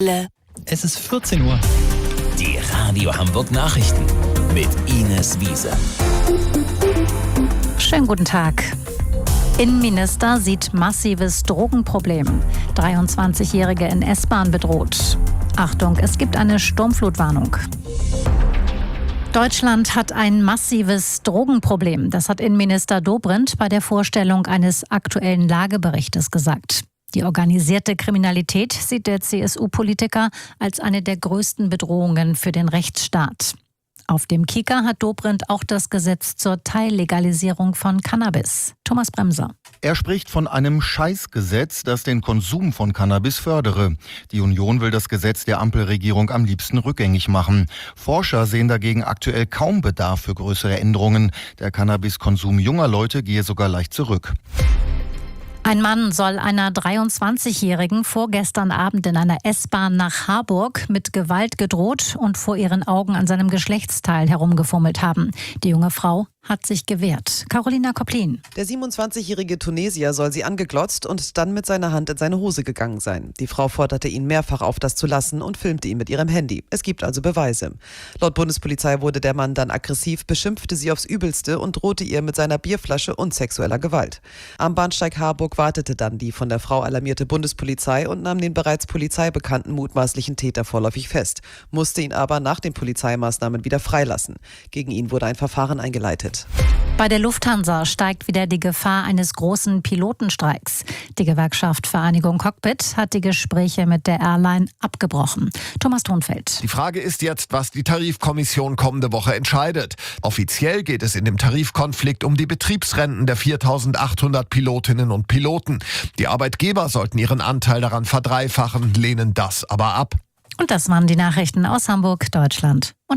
Welle. Es ist 14 Uhr. Die Radio Hamburg Nachrichten mit Ines Wiese. Schönen guten Tag. Innenminister sieht massives Drogenproblem. 23-Jährige in S-Bahn bedroht. Achtung, es gibt eine Sturmflutwarnung. Deutschland hat ein massives Drogenproblem. Das hat Innenminister Dobrindt bei der Vorstellung eines aktuellen Lageberichtes gesagt. Die organisierte Kriminalität sieht der CSU-Politiker als eine der größten Bedrohungen für den Rechtsstaat. Auf dem Kicker hat Dobrindt auch das Gesetz zur Teillegalisierung von Cannabis. Thomas Bremser. Er spricht von einem Scheißgesetz, das den Konsum von Cannabis fördere. Die Union will das Gesetz der Ampelregierung am liebsten rückgängig machen. Forscher sehen dagegen aktuell kaum Bedarf für größere Änderungen. Der Cannabiskonsum junger Leute gehe sogar leicht zurück. Ein Mann soll einer 23-Jährigen vorgestern Abend in einer S-Bahn nach Harburg mit Gewalt gedroht und vor ihren Augen an seinem Geschlechtsteil herumgefummelt haben. Die junge Frau hat sich gewehrt. Carolina Koplin. Der 27-jährige Tunesier soll sie angeglotzt und dann mit seiner Hand in seine Hose gegangen sein. Die Frau forderte ihn mehrfach auf, das zu lassen und filmte ihn mit ihrem Handy. Es gibt also Beweise. Laut Bundespolizei wurde der Mann dann aggressiv, beschimpfte sie aufs Übelste und drohte ihr mit seiner Bierflasche und sexueller Gewalt. Am Bahnsteig Harburg wartete dann die von der Frau alarmierte Bundespolizei und nahm den bereits polizeibekannten mutmaßlichen Täter vorläufig fest, musste ihn aber nach den Polizeimaßnahmen wieder freilassen. Gegen ihn wurde ein Verfahren eingeleitet. Bei der Lufthansa steigt wieder die Gefahr eines großen Pilotenstreiks. Die Gewerkschaft Vereinigung Cockpit hat die Gespräche mit der Airline abgebrochen. Thomas Thunfeld. Die Frage ist jetzt, was die Tarifkommission kommende Woche entscheidet. Offiziell geht es in dem Tarifkonflikt um die Betriebsrenten der 4.800 Pilotinnen und Piloten. Die Arbeitgeber sollten ihren Anteil daran verdreifachen, lehnen das aber ab. Und das waren die Nachrichten aus Hamburg, Deutschland und